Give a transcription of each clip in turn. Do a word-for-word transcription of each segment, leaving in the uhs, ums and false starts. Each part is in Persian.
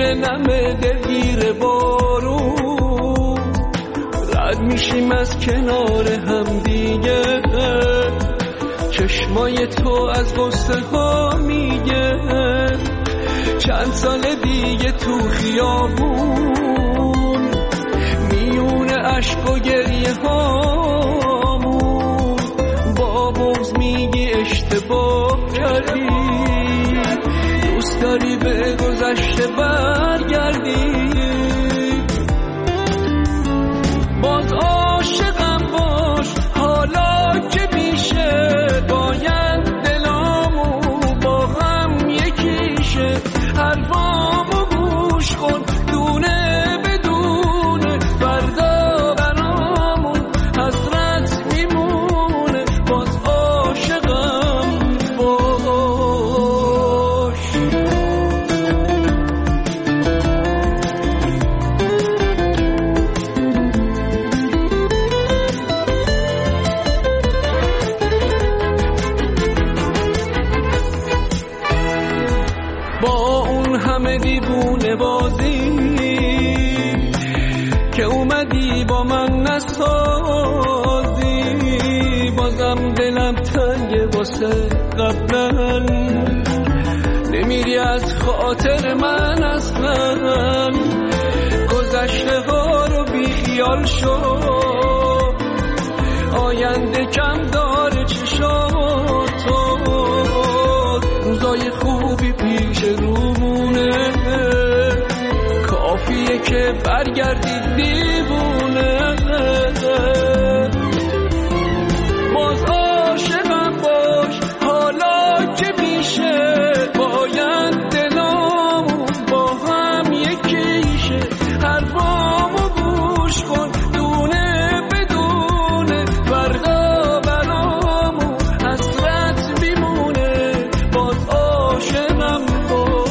میره نمه دلگیر بارون، رد میشیم از کنار هم دیگه، چشمای تو از غصه ها میگه چند سال دیگه تو خیابون، میونه عشق و گریه هامون، با بغض میگی اشتباه کردی، دوست داری به گذشته برگردی، باز عاشقم باش حالا که میشه، باید دلامو با هم یکیشه، حرفامو گوش کن دونه بدونه، فردا برامون حسرت میمونه، باز عاشقم باش. با اون همه دیوونه بازی که اومدی با من نسازی، بازم دلم تنگه واسه قبلا، نمیری از خاطر من اصلا، گذشته ها رو بی خیال شو، آینده کم داره چشاتو، روزای خوبی پیش رومونه، کافیه که برگردی دیوونه، باز عاشقم باش حالا که میشه، باید دلامون با هم یکیشه، حرفامو گوش کن دونه بدونه، فردا برامون حسرت میمونه، باز عاشقم باش.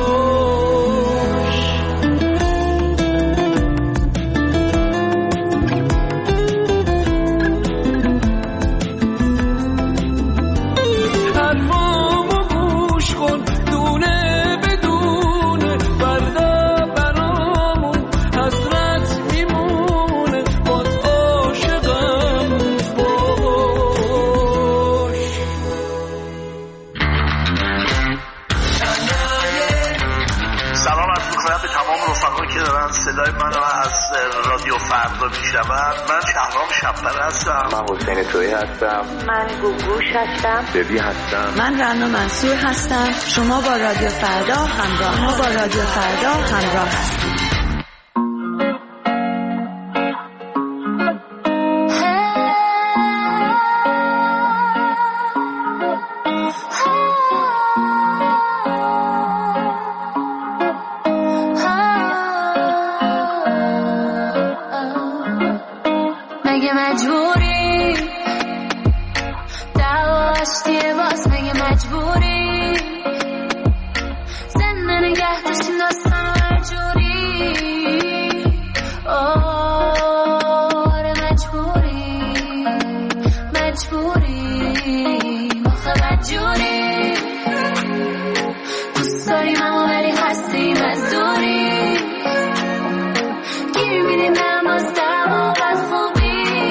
حرفامو گوش کن دونه بدونه، فردا برامون حسرت میمونه، باز عاشقم باش. سلام عرض می‌کنم به تمام رفقایی که دارن صدای منو از رادیو فردا میشنون. من شهرام شب‌پر هستم. من حسین تویی هستم. من گوگوش هستم. ببی هستم. من رنا منصور هستم. شما با رادیو فردا همراه ما با رادیو فردا همراه هستید. مگه مجبوری دعواشتیه باز، مگه مجبوری زنده نگه داشتیم داستان هر جوری، آره مجبوری مجبوری مخه بدجوری، دوست داریم اما ولی هستیم از دوری، گیر میدیم نماز دعوا بد خوبی،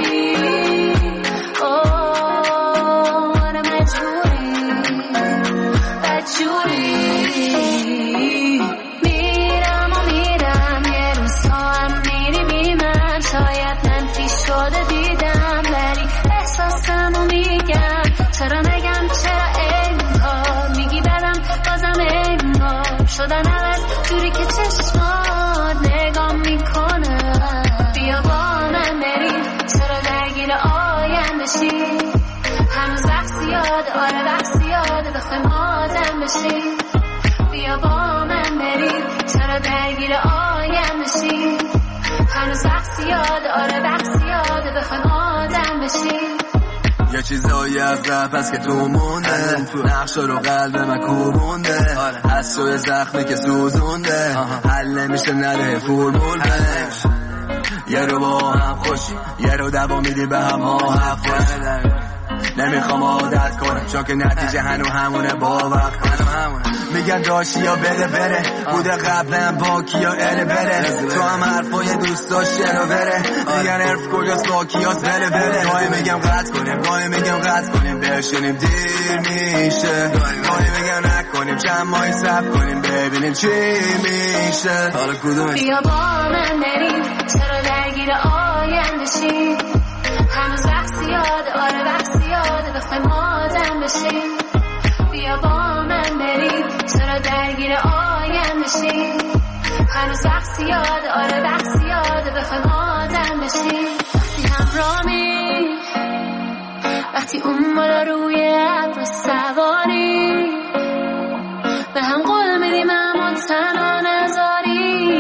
میرم و میرم یه روزها هم میری بی من، شاید منفی شده دیدم ولی احساسمو میگم، چرا نگم چرا انگار میگی بدم بازم انگار شدن عوض جوری که چشمات نگاه میکنم، بیا با من بریم چرا درگیر آینده شی، هنوز وقت زیاده آره وقت زیاده بخوایم آدم بشیم، بیا با من بریم چرا درگیر آینده شی، هنوز وقت زیاده آره وقت زیاده بخوایم آدم بشیم، یه چیزایی از رفت هست که تو مونده، نقشا رو قلب من کوبونده، از توی زخمی که سوزونده، حل نمیشه نده فرمول بنش، یه رو با هم خوشی یه رو دوا میدی به هم ها حق باشه، نمیخوام عادت کنم چون که نتیجه هنو همونه با وقت میگن داشتی یا بده بره بوده قبلا با کیا اله بره تو هم حرفای دوست داشتی رو بره میگن عرف کجاست با کیاست بله بله گاهی میگم قطع کنیم گاهی میگم قطع کنیم بشینیم دیر میشه گاهی میگم نکنیم چند ماهی صبر کنیم ببینیم چی میشه حالا کدومش بیا با من بریم چرا درگیر آیندشی هنوز وقت زیاده آره وقت زیاده بخوایم آدم بشیم بیا با من بریم چرا درگیر آیندشی هنوز وقت زیاده آره وقت زیاده بخوایم آدم بشیم وقتی همرامی وقتی اون بالا روی ابر سواری به هم قول میدیم اما تنها نذاری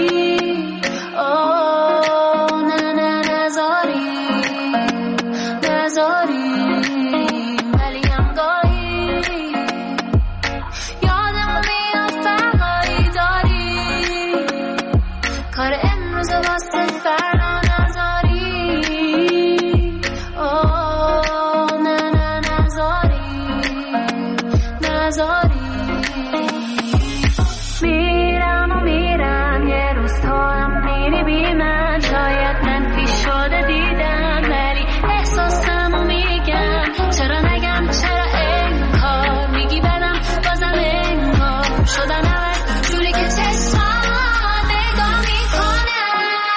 اوه نه نه نذاری نذاری ولی هم گاهی یادمون میاد فرقایی داری کار امروز واسه فردا نذاری اوه نه نه نذاری نذاری میرم و میرم یه روز تو هم میری بی من شاید من پیش شده دیدم ولی احساسمو میگم چرا نگم چرا انکار میگی بدم بازم انکار شدن عوض جوری که چشمات نگاه میکنه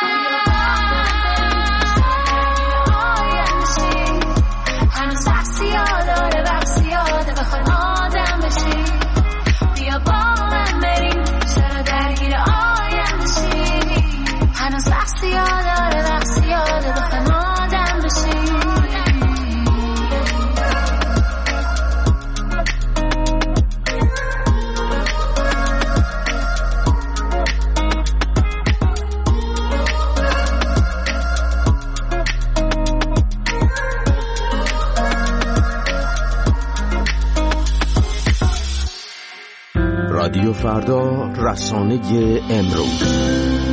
آیندشی هنوز وقت زیاده آره وقت زیاده بخوایم آدم بشی بیا با من بریم چرا درگیر آیندشی هنوز وقت زیاده آره وقت زیاده بخوایم آدم بشی رادیو فردا، رسانه امروز.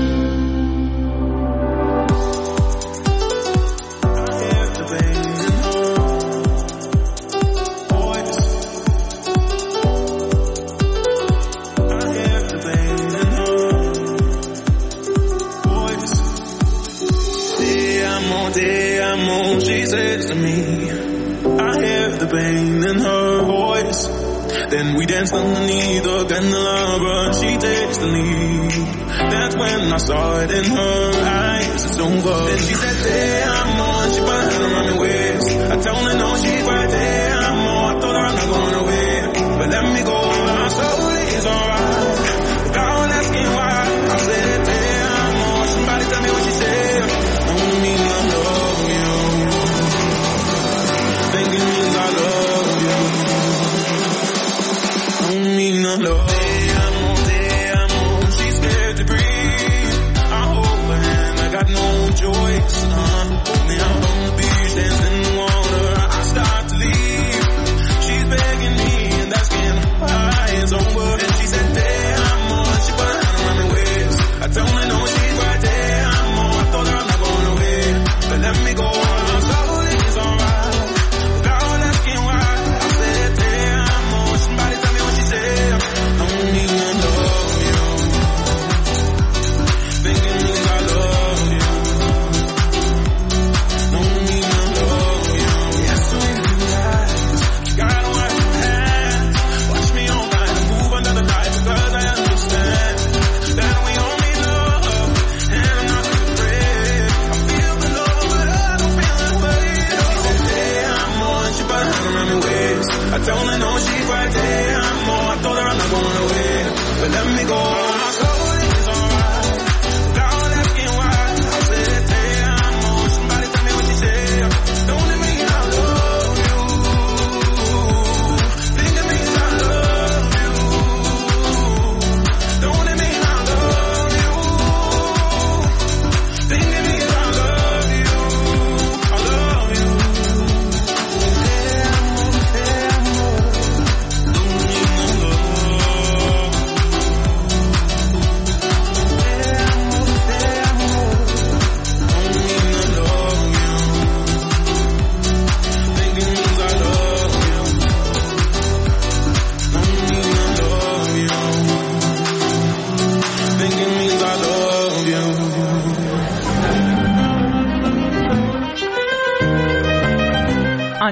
She says to me, I hear the pain in her voice. Then we danced underneath the candelabra. She takes the lead. That's when I saw it in her eyes. It's over. Then she said, "Hey, I'm on." She put her hand around my waist. I told her no, she's right there. I'm on. I told her I'm not going away, but let me go. I'm sorry, it's alright. Without asking why, I said, "Hey, I'm on." Somebody tell me what she said. Don't mean I love you. Thinking means I love you. Don't mean I love you. She's scared to breathe. I hold her hand, I got no choice. Uh, me out on the beach, dancing in the water. I start to leave. She's begging me, and that's getting high. It's over. And she said, "Damn."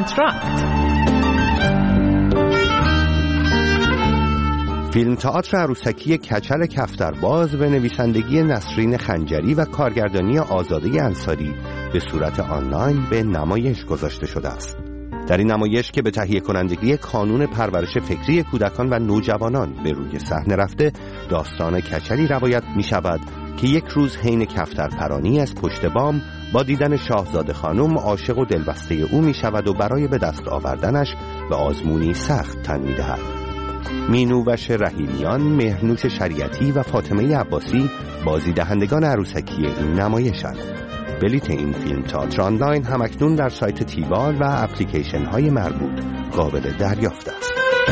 انتراکت. فیلم تئاتر عروسکی کچل کفترباز به نویسندگی نسرین خنجری و کارگردانی آزاده انصاری به صورت آنلاین به نمایش گذاشته شده است. در این نمایش که به تهیه کنندگی کانون پرورش فکری کودکان و نوجوانان به روی صحنه رفته، داستان کچلی روایت می شود که یک روز حین کفتر پرانی از پشت بام با دیدن شاهزاده خانم عاشق و دلبسته او می شود و برای به دست آوردنش به آزمونی سخت تن می دهد. مینوش رحیمیان، مهرنوش شریعتی و فاطمه عباسی بازی دهندگان عروسکی این نمایشند. بلیت این فیلم تئاتر آنلاین همکنون در سایت تیوال و اپلیکیشن های مربوط قابل دریافت است.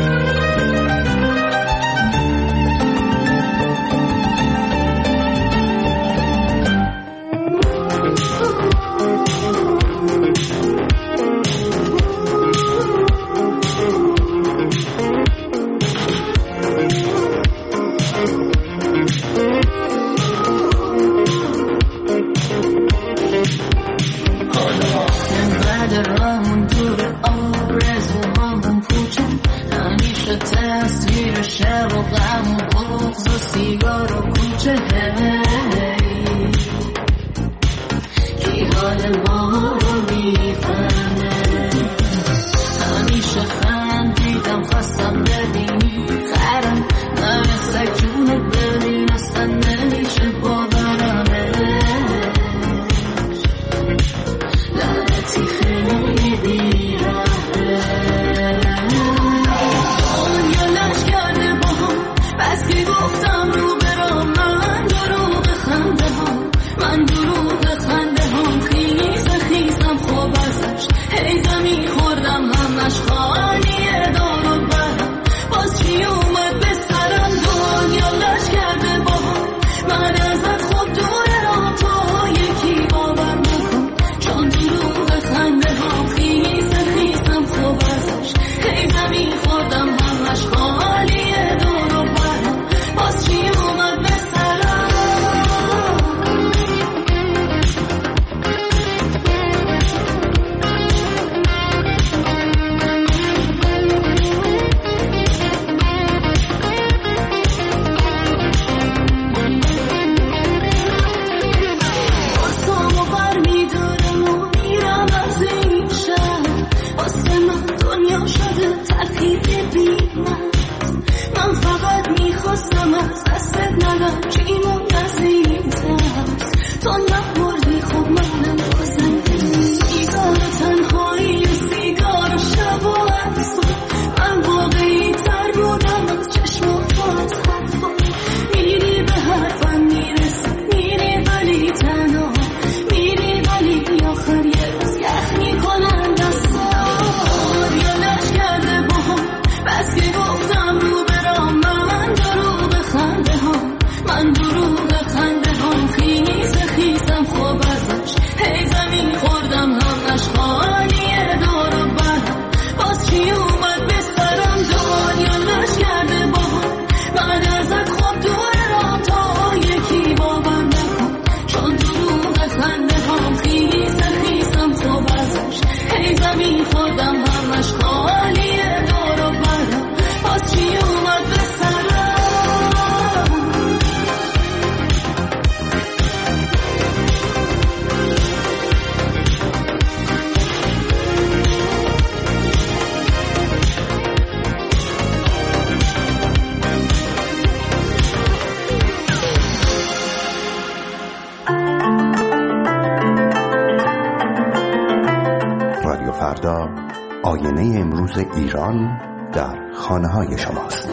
آینه امروز ایران در خانه های شماست.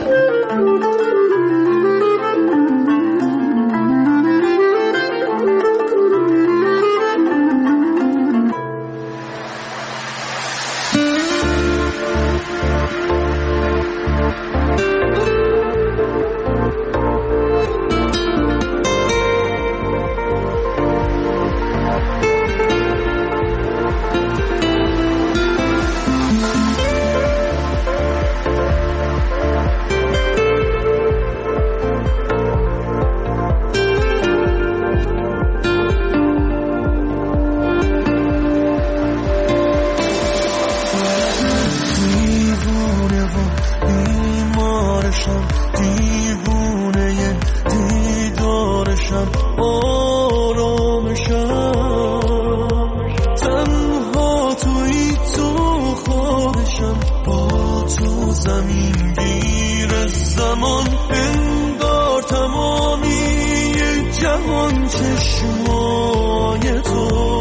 جهان چشمای تو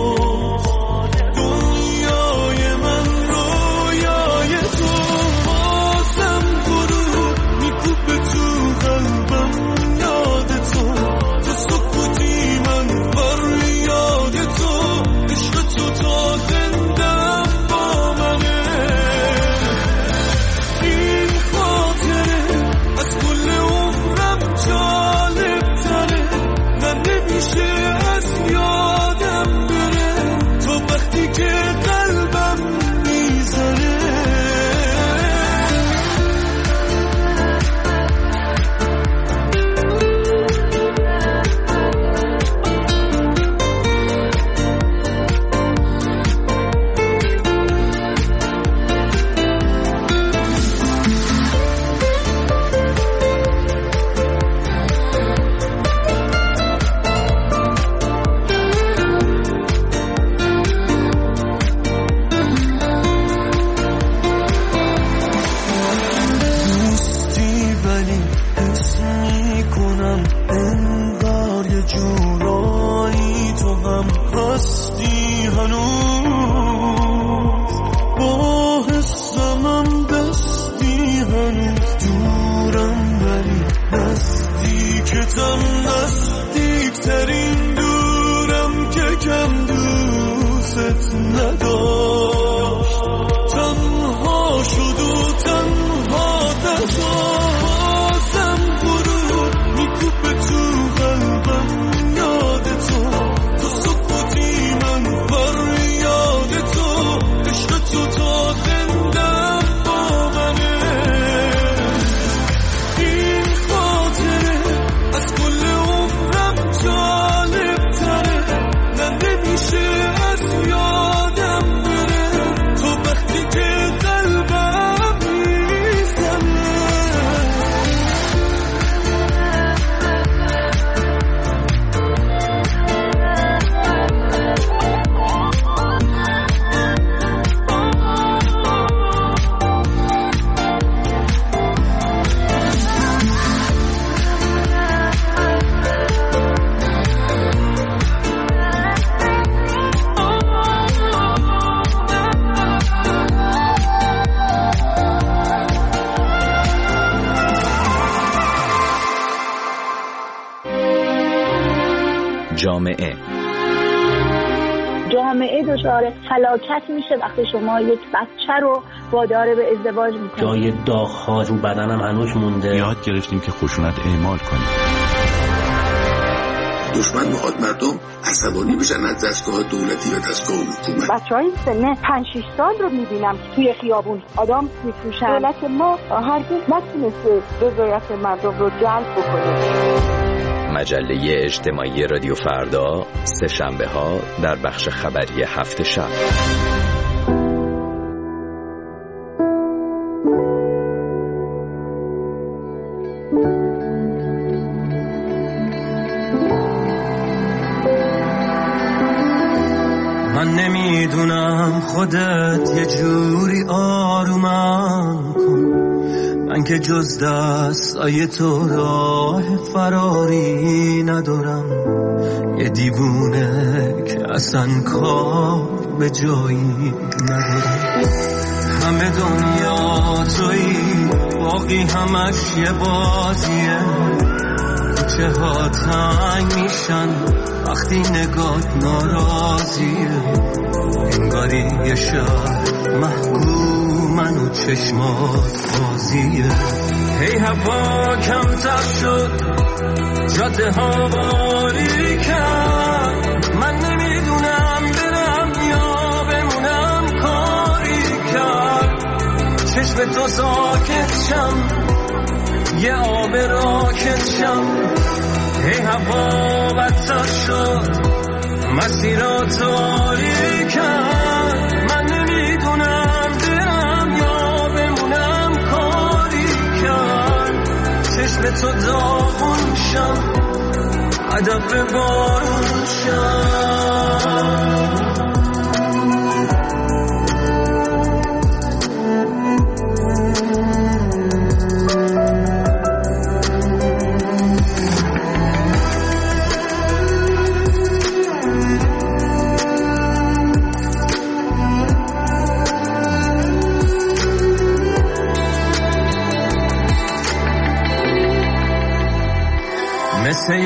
جامعه جامعه دچار فلاکت میشه وقتی شما یک بچه رو وادار به ازدواج میکنید. جای داغ‌ها رو بدنم هنوز مونده. یاد گرفتیم که خشونت اعمال کنیم. دشمن میخواد مردم عصبانی بشن از دستگاه دولتی و دستگاه حکومت. بچهای سن پنج شش سال رو میبینم که توی خیابون آدم میفروشن. دولت ما هرگز نتونسته رضایت مردم رو جلب بکنه. مجله اجتماعی رادیو فردا سه شنبه ها در بخش خبری هفت شب. من نمیدونم خودت یه جوری آرومم کن، من که جز دستای تو راه فراری ندارم. یه دیوونه که اصلا کار به جایی ندارم. همه دنیا تویی، باقی همش یه بازیه. کوچه ها تنگ میشن وقتی نگات ناراضیه. انگاری یه شهر محکومن و چشمات بازیه. هی هوا کمتر شد، جاده ها باریکن. من نمیدونم برم یا بمونم، کاری کرد چشم تو ساکت شم، یه آب راکت شم. هی هوا بدتر شد، مسیرات باریکن. من نمیدونم برم یا بمونم، کاری کرد چشم تو داغون شم، هدف بارون شم.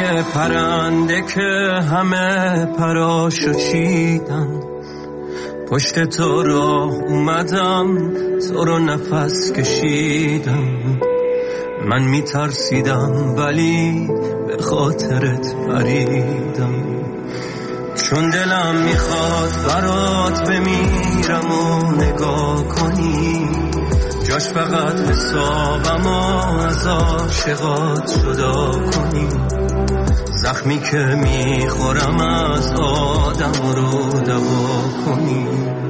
یه پرنده که همه پراشو چیدن، پشت تو راه اومدم تو رو نفس کشیدم. من میترسیدم ولی به خاطرت پریدم، چون دلم میخواد برات بمیرم و نگاه کنی، جاش فقط حسابم و از عاشقات جدا کنی. زخمی که میخورم از آدم رو دوا کنی.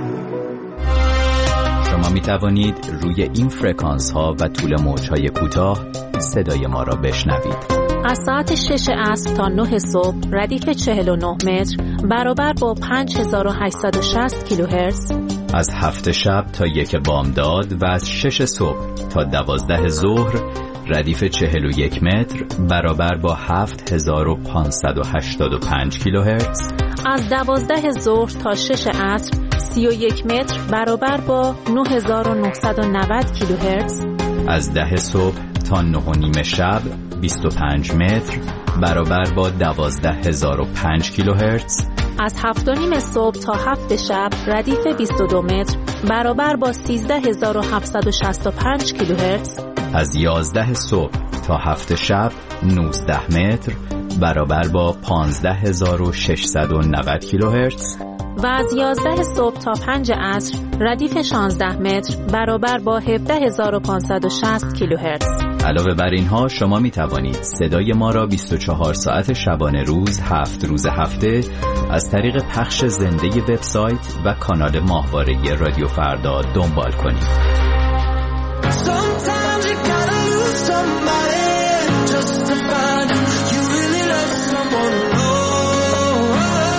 شما می توانید روی این فرکانس ها و طول موج های کوتاه صدای ما را بشنوید. از ساعت شش عصر تا نه صبح ردیف چهل و نه متر برابر با پنج هزار و هشتصد و شصت کیلوهرتز. از هفت شب تا یک بامداد و از شش صبح تا دوازده ظهر ردیف چهل و یک متر برابر با هفت هزار و پانصد و هشتاد و پنج کیلوهرتز. از دوازده ظهر تا شش عصر سی و یک متر برابر با نه هزار و نهصد و نود کیلوهرتز. از ده صبح تا نه و نیم شب بیست و پنج متر برابر با دوازده هزار و پنج کیلوهرتز. از هفت و نیم صبح تا هفت شب ردیف بیست و دو متر برابر با سیزده هزار و هفتصد و شصت و پنج کیلوهرتز. از یازده صبح تا هفت شب نوزده متر برابر با پانزده هزار و ششصد و نود کیلوهرتز. و از یازده صبح تا پنج عصر ردیف شانزده متر برابر با هفده هزار و پانصد و شصت کیلوهرتز. علاوه بر اینها شما می توانید صدای ما را بیست و چهار ساعت شبانه روز هفت روز هفته از طریق پخش زنده وبسایت و کانال ماهواره رادیو فردا دنبال کنید. Sometimes you gotta lose somebody just to find out you really love someone. Oh,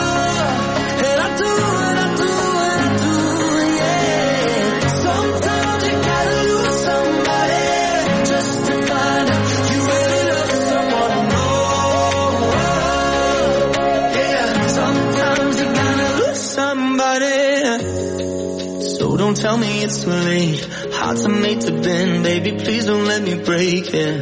and I do, and I do, and I do, yeah. Sometimes you gotta lose somebody just to find out you really love someone. Oh, yeah. Sometimes you gotta lose somebody. So don't tell me it's too late. Hearts are made to bend, baby, please don't let me break it.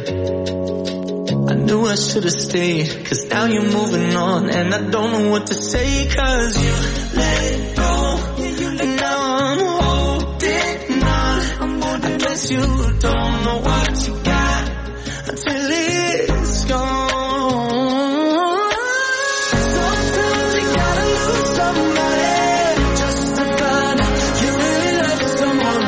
I knew I should have stayed, cause now you're moving on, and I don't know what to say, cause you let it go, and now I'm holding on. I guess you don't know what you got until it's gone. Sometimes you gotta lose somebody just to find out you really love someone.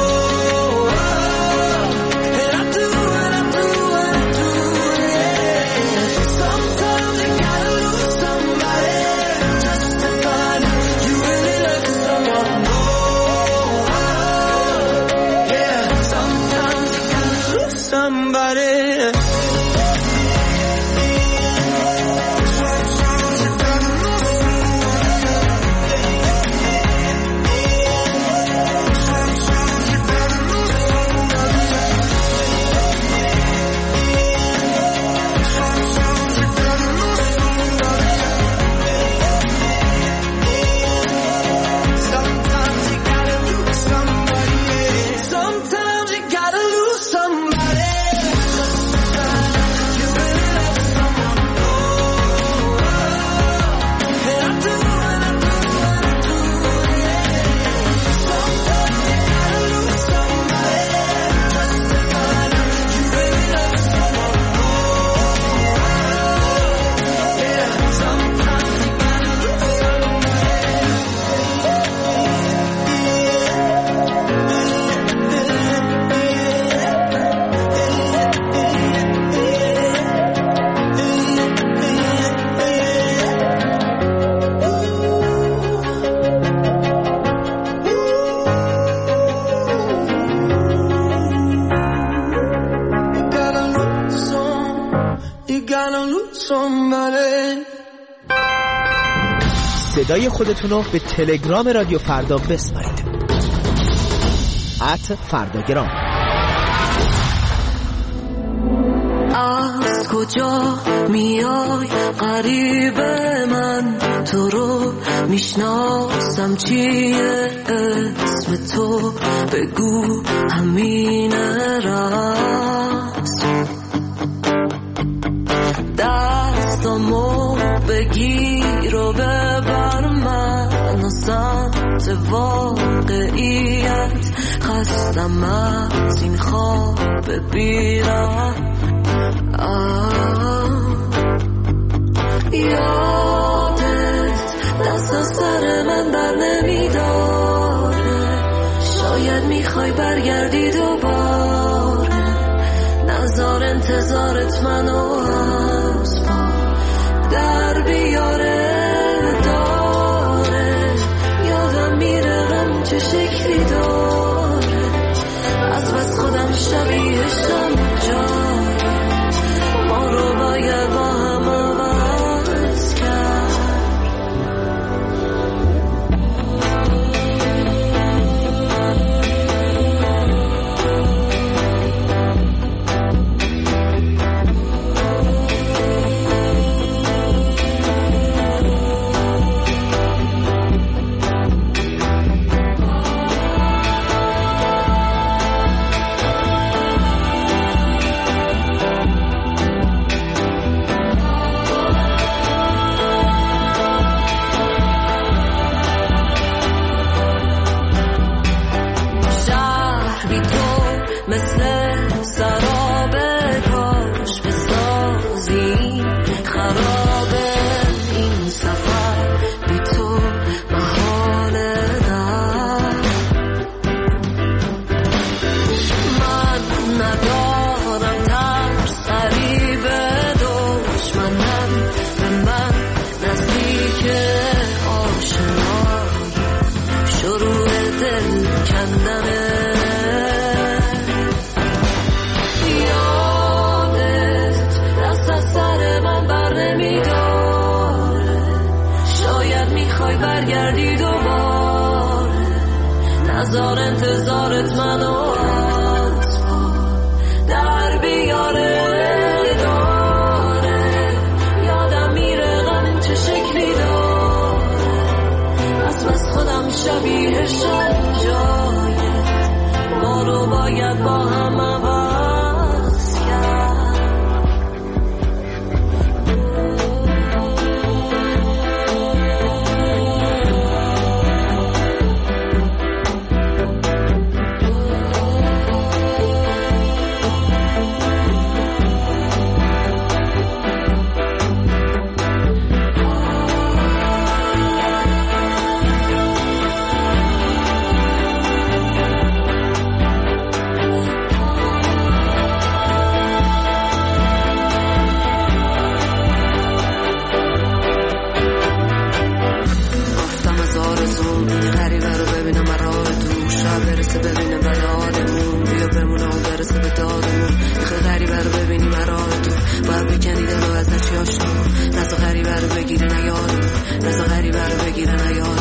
صدای خودتون رو به تلگرام رادیو فردا بسپارید. ات فرداگرام. از کجا میای غریب من، تو رو میشناسم چیه اسم تو، بگو همینه راست. دست بگیر و ببر من و سمت واقعیت. خستم از این خواب بیرم. یادت دست از سر من بر نمیداره. شاید میخوای برگردی دوباره. نظر انتظارت منو از پا در بیاره داره. یادم میره غم چه شکلی داره. از بس خودم شبیهشم جای ما رو باید با هم عوض کرد. نظر انتظارت منو از پا در بیاره داره. یادم میره غم چه شکلی داره. از بس خودم شبیهشم جایت ما رو باید با هم عوض کرد. ببینه بعد حالمون بیا بمونه و برسه به دادمون. میخوای غریبه رو ببینی مراه تو باید بکنی دلو از نچی آشنا. نزا غریبه رو بگیره نیادمون. نزا غریبه رو بگیره نیادمون.